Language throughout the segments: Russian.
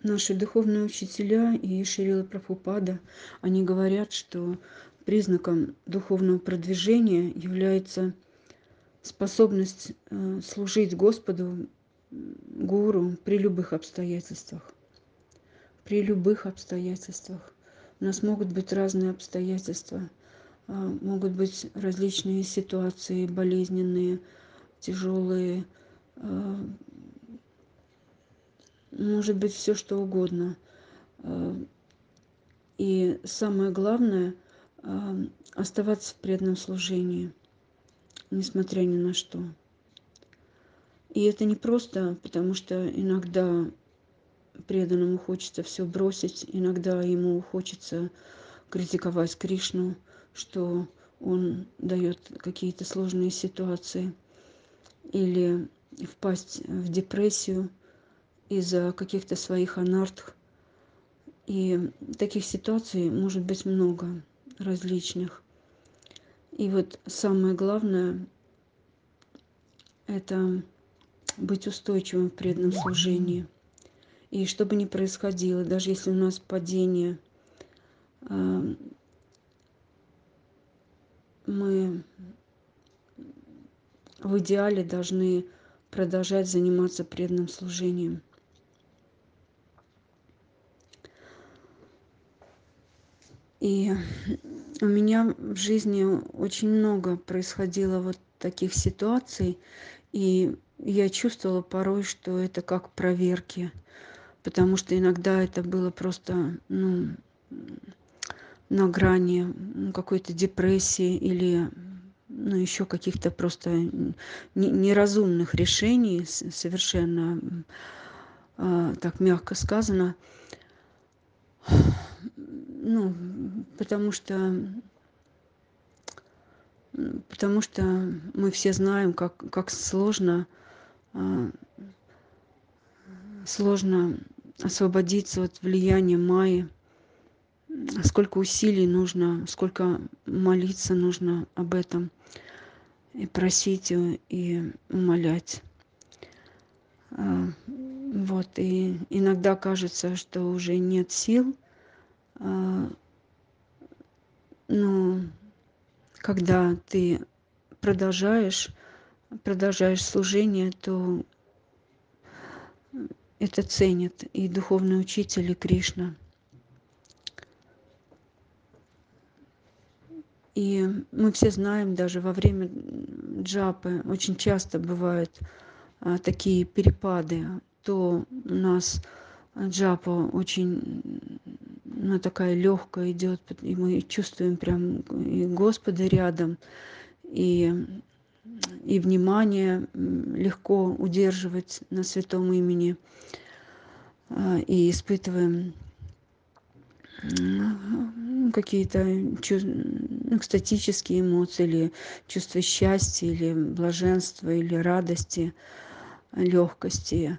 Наши духовные учителя и Шрила Прабхупада, они говорят, что признаком духовного продвижения является способность служить Господу, Гуру при любых обстоятельствах. При любых обстоятельствах. У нас могут быть разные обстоятельства, могут быть различные ситуации болезненные, тяжелые, может быть все что угодно. И самое главное оставаться в преданном служении, несмотря ни на что. И это не просто, потому что иногда преданному хочется все бросить, иногда ему хочется критиковать Кришну, что он дает какие-то сложные ситуации, или впасть в депрессию из-за каких-то своих анарт. И таких ситуаций может быть много различных. И вот самое главное – это быть устойчивым в преданном служении. И что бы ни происходило, даже если у нас падение, мы в идеале должны продолжать заниматься преданным служением. И у меня в жизни очень много происходило вот таких ситуаций, и я чувствовала порой, что это как проверки, потому что иногда это было просто на грани какой-то депрессии или еще каких-то просто неразумных решений, совершенно так мягко сказано. Потому что мы все знаем, как сложно освободиться от влияния Майи, сколько усилий нужно, сколько молиться нужно об этом, и просить и умолять. Вот, и иногда кажется, что уже нет сил, но когда ты продолжаешь служение, то это ценят и духовный учитель, и Кришна. И мы все знаем, даже во время джапы очень часто бывают такие перепады. То у нас джапа очень такая легкая идет, и мы чувствуем прям и Господа рядом, и внимание легко удерживать на святом имени, и испытываем какие-то экстатические эмоции, или чувство счастья, или блаженства, или радости, легкости.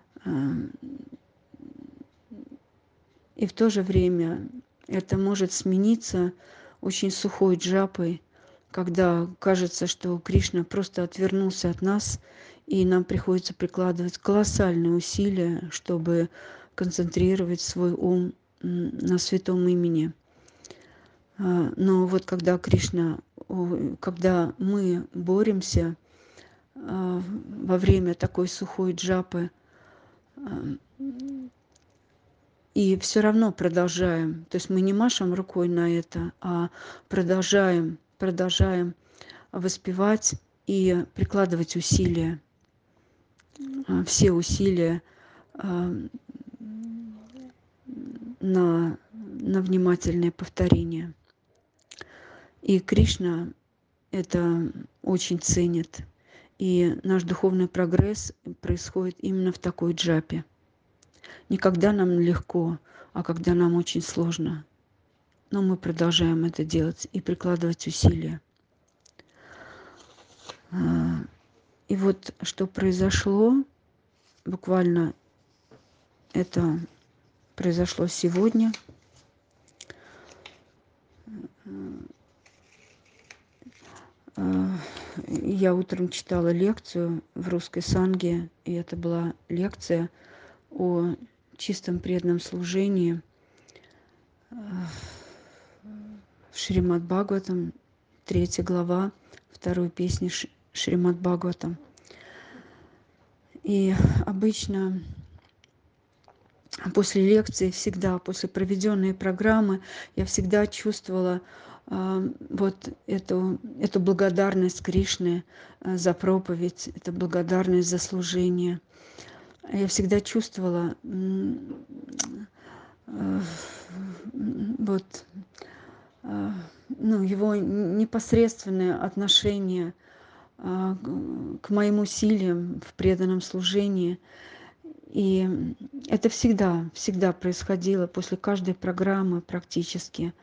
И в то же время это может смениться очень сухой джапой, когда кажется, что Кришна просто отвернулся от нас, и нам приходится прикладывать колоссальные усилия, чтобы концентрировать свой ум на святом имени. Но вот когда мы боремся во время такой сухой джапы, и все равно продолжаем, то есть мы не машем рукой на это, а продолжаем воспевать и прикладывать усилия, все усилия на внимательное повторение. И Кришна это очень ценит. И наш духовный прогресс происходит именно в такой джапе. Не когда нам легко, а когда нам очень сложно. Но мы продолжаем это делать и прикладывать усилия. И вот что произошло, буквально это произошло сегодня. Я утром читала лекцию в русской санге, и это была лекция о чистом преданном служении в Шримад Бхагаватам, 3 глава, 2 песни Шримад Бхагаватам. И обычно после лекции, всегда после проведенной программы, я всегда чувствовала вот эту благодарность Кришне за проповедь, эту благодарность за служение. Я всегда чувствовала вот его непосредственное отношение к моим усилиям в преданном служении. И это всегда происходило после каждой программы практически.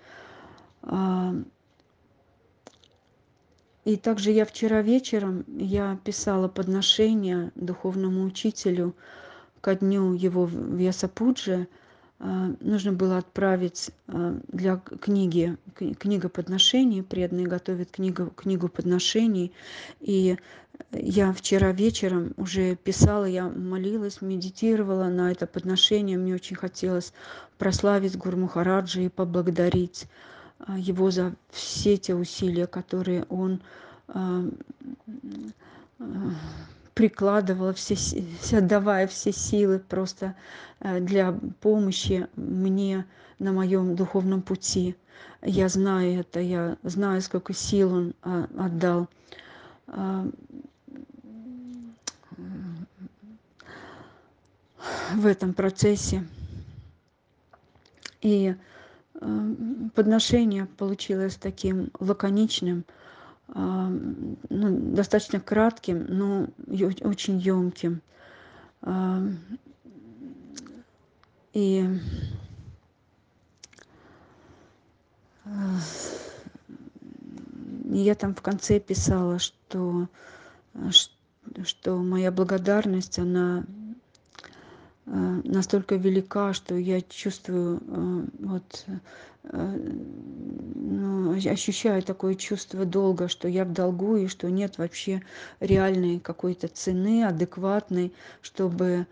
И также я вчера вечером писала подношение духовному учителю ко дню его Вьясапуджи. Нужно было отправить для книга подношений, преданные готовят книгу подношений. И я вчера вечером уже писала, я молилась, медитировала на это подношение. Мне очень хотелось прославить Гуру Махараджа и поблагодарить его за все те усилия, которые он прикладывала, отдавая все силы просто для помощи мне на моем духовном пути. Я знаю это, я знаю, сколько сил он отдал в этом процессе. И подношение получилось таким лаконичным, достаточно кратким, но очень ёмким. И я там в конце писала, что моя благодарность, она настолько велика, что я чувствую, ощущаю такое чувство долга, что я в долгу и что нет вообще реальной какой-то цены, адекватной, чтобы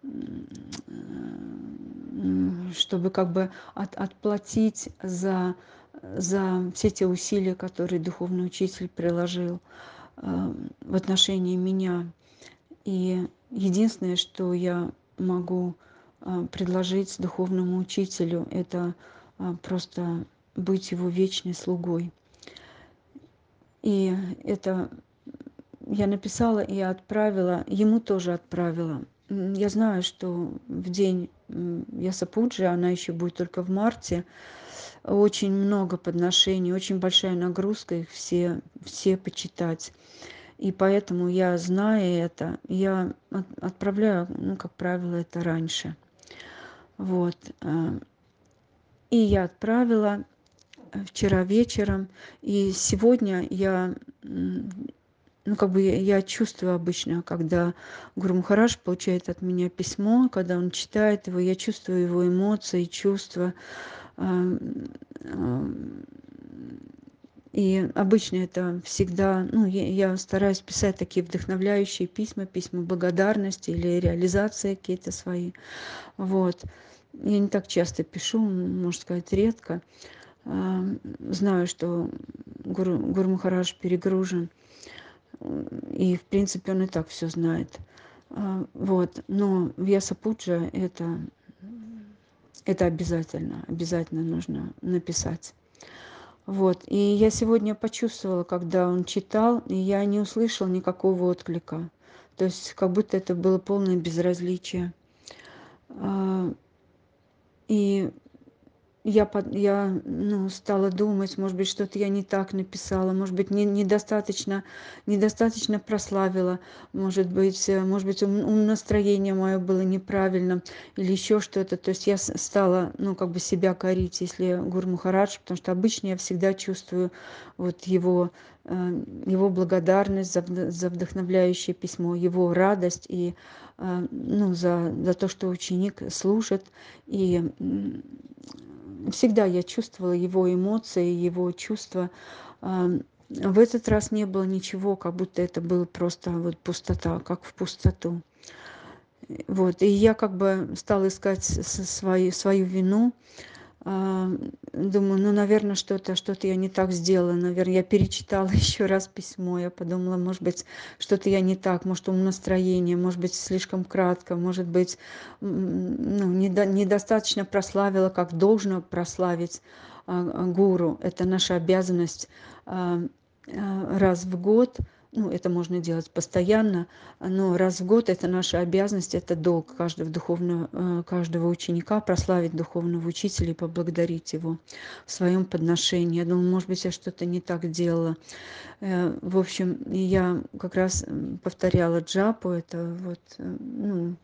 как бы отплатить за все те усилия, которые духовный учитель приложил в отношении меня. И единственное, что я могу предложить духовному учителю, это просто быть его вечной слугой. И это я написала и отправила, ему тоже отправила. Я знаю, что в день Вьясапуджи, она еще будет только в марте, очень много подношений, очень большая нагрузка их все почитать. И поэтому я, зная это, я отправляю, как правило, это раньше. Вот. И я отправила вчера вечером. И сегодня я чувствую обычно, когда Гуру Махарадж получает от меня письмо, когда он читает его, я чувствую его эмоции, чувства. И обычно это всегда, я стараюсь писать такие вдохновляющие письма благодарности или реализации какие-то свои. Вот. Я не так часто пишу, можно сказать, редко. Знаю, что Гуру Махарадж перегружен, и, в принципе, он и так все знает. Вот. Но Вьясапуджа это обязательно нужно написать. Вот. И я сегодня почувствовала, когда он читал, и я не услышала никакого отклика. То есть как будто это было полное безразличие. И я стала думать, может быть, что-то я не так написала, может быть, недостаточно прославила, может быть, настроение мое было неправильным или еще что-то. То есть я стала, себя корить, если Гуру Махарадж, потому что обычно я всегда чувствую вот его благодарность за вдохновляющее письмо, его радость и за то, что ученик служит. И всегда я чувствовала его эмоции, его чувства. В этот раз не было ничего, как будто это было просто вот пустота, как в пустоту. Вот, и я как бы стала искать свою вину. А, Думаю, ну, наверное, что-то я не так сделала. Наверное, я перечитала еще раз письмо. Я подумала, может быть, что-то я не так, может, настроение, может быть, слишком кратко, может быть, ну, недостаточно прославила, как должно прославить гуру. Это наша обязанность раз в год. Ну, это можно делать постоянно, но раз в год это наша обязанность, это долг каждого ученика прославить духовного учителя и поблагодарить его в своем подношении. Я думаю, может быть, я что-то не так делала. В общем, я как раз повторяла джапу, это вот, ну,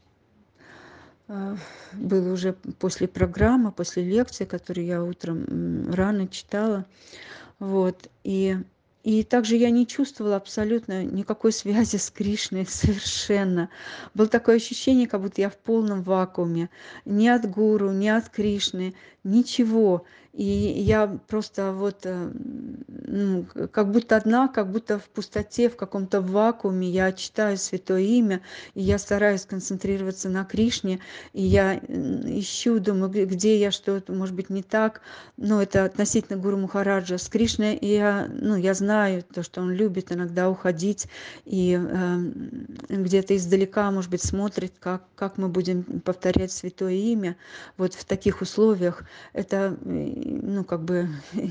было уже после программы, после лекции, которую я утром рано читала. Вот. И также я не чувствовала абсолютно никакой связи с Кришной совершенно. Было такое ощущение, как будто я в полном вакууме. Ни от гуру, ни от Кришны, ничего. И я просто вот, ну, как будто одна, как будто в пустоте, в каком-то вакууме. Я читаю Святое Имя, и я стараюсь концентрироваться на Кришне, и я ищу, думаю, где я что-то, может быть, не так. Но это относительно Гуру Махараджа. С Кришной я знаю то, что он любит иногда уходить и где-то издалека, может быть, смотрит, как мы будем повторять Святое Имя. Вот в таких условиях это, ну, как бы,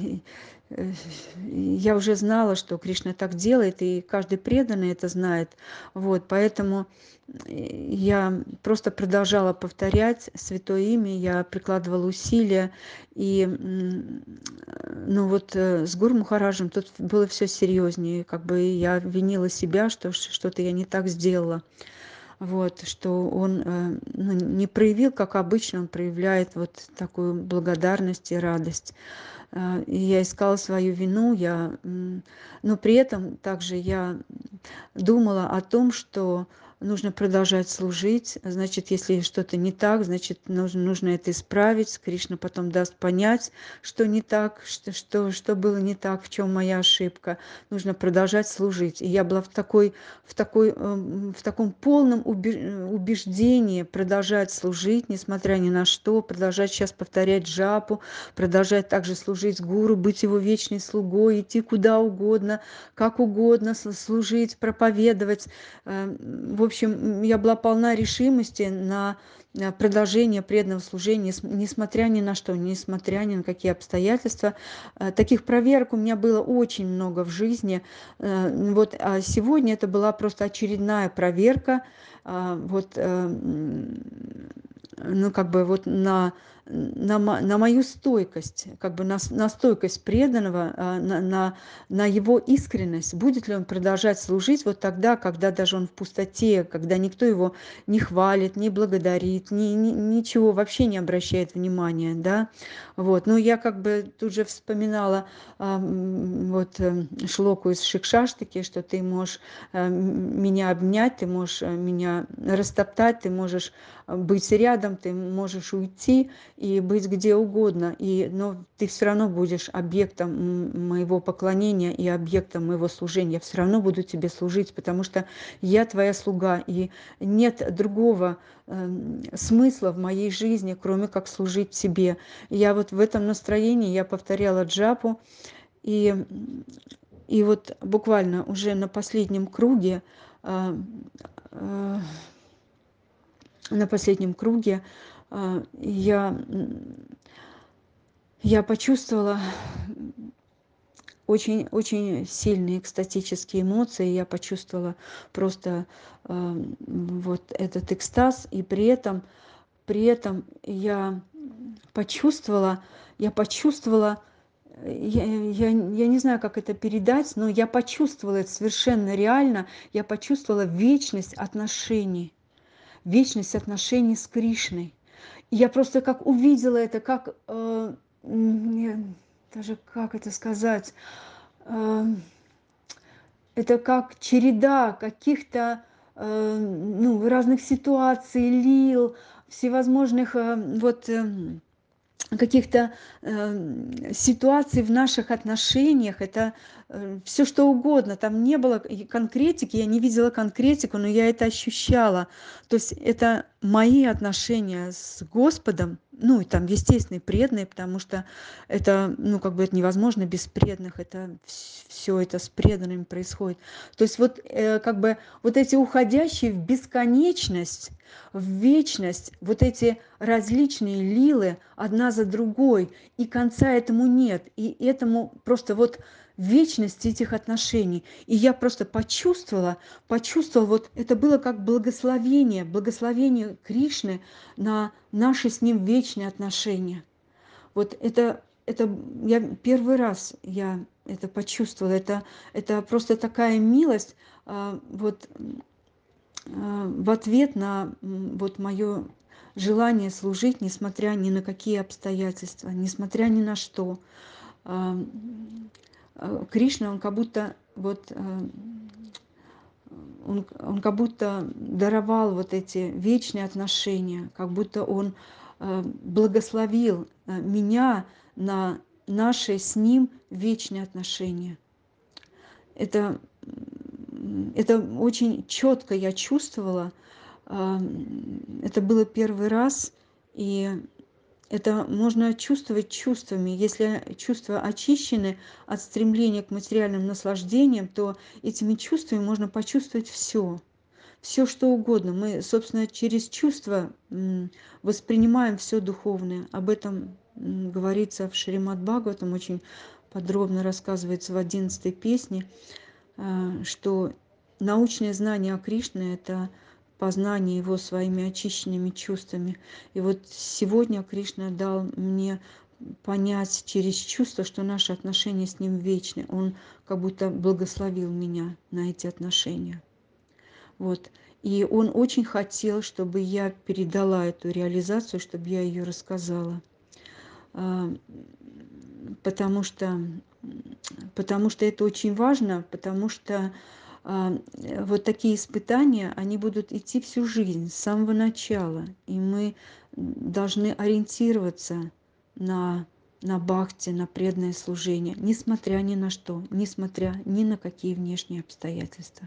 я уже знала, что Кришна так делает, и каждый преданный это знает. Вот, поэтому я просто продолжала повторять Святое Имя, я прикладывала усилия, и, ну вот, с Гуру Махараджем тут было все серьезнее, как бы я винила себя, что что-то я не так сделала. Вот, что он ну, не проявил, как обычно он проявляет вот такую благодарность и радость. И я искала свою вину, но при этом также я думала о том, что нужно продолжать служить. Значит, если что-то не так, значит, нужно это исправить. Кришна потом даст понять, что не так, что было не так, в чем моя ошибка. Нужно продолжать служить. И я была в таком полном убеждении продолжать служить, несмотря ни на что, продолжать сейчас повторять джапу, продолжать также служить гуру, быть его вечной слугой, идти куда угодно, как угодно, служить, проповедовать. В общем, я была полна решимости на продолжение преданного служения, несмотря ни на что, несмотря ни на какие обстоятельства. Таких проверок у меня было очень много в жизни. Вот, а сегодня это была просто очередная проверка. Вот, ну, как бы вот на мою стойкость, как бы на стойкость преданного, на его искренность. Будет ли он продолжать служить вот тогда, когда даже он в пустоте, когда никто его не хвалит, не благодарит, ничего вообще не обращает внимания, да. Вот. Но я как бы тут же вспоминала вот шлоку из Шикшаштаки, что ты можешь меня обнять, ты можешь меня растоптать, ты можешь быть рядом, ты можешь уйти и быть где угодно, но ты все равно будешь объектом моего поклонения и объектом моего служения. Я все равно буду тебе служить, потому что я твоя слуга, и нет другого смысла в моей жизни, кроме как служить тебе. Я вот в этом настроении, я повторяла джапу, и, и вот буквально уже на последнем круге, а, а, на последнем круге я почувствовала очень, очень сильные экстатические эмоции. Я почувствовала просто вот этот экстаз, и при этом почувствовала, я почувствовала, я не знаю, как это передать, но я почувствовала это совершенно реально. Я почувствовала вечность отношений с Кришной. И я просто как увидела это, как, даже как это сказать, э, это как череда каких-то ну, разных ситуаций, лил, всевозможных вот каких-то ситуаций в наших отношениях, это все что угодно. Там не было конкретики, я не видела конкретику, но я это ощущала. То есть это мои отношения с Господом, ну и там, естественно, и преданные, потому что это, ну, как бы это невозможно без преданных, это все это с преданными происходит. То есть вот как бы вот эти уходящие в бесконечность, в вечность, вот эти различные лилы одна за другой, и конца этому нет, и этому просто вот вечность этих отношений. И я просто почувствовала, вот это было как благословение Кришны на наши с ним вечные отношения. Вот это я первый раз я это почувствовала, это просто такая милость, вот в ответ на вот мое желание служить, несмотря ни на какие обстоятельства, несмотря ни на что. А, Кришна, он как будто вот он как будто даровал вот эти вечные отношения, как будто он благословил меня на наши с ним вечные отношения. Это, это очень четко я чувствовала. Это было первый раз, и это можно чувствовать чувствами. Если чувства очищены от стремления к материальным наслаждениям, то этими чувствами можно почувствовать все что угодно. Мы, собственно, через чувства воспринимаем все духовное. Об этом говорится в Шримад Бхагаватам, очень подробно рассказывается в 11-й песне, что научное знание о Кришне – это познание его своими очищенными чувствами. И вот сегодня Кришна дал мне понять через чувство, что наши отношения с ним вечны. Он как будто благословил меня на эти отношения. Вот. И он очень хотел, чтобы я передала эту реализацию, чтобы я ее рассказала. Потому что это очень важно, потому что вот такие испытания, они будут идти всю жизнь, с самого начала. И мы должны ориентироваться на бхакти, на преданное служение, несмотря ни на что, несмотря ни на какие внешние обстоятельства.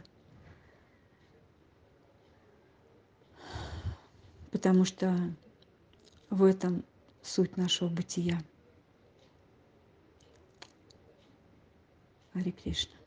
Потому что в этом суть нашего бытия. Харе Кришна.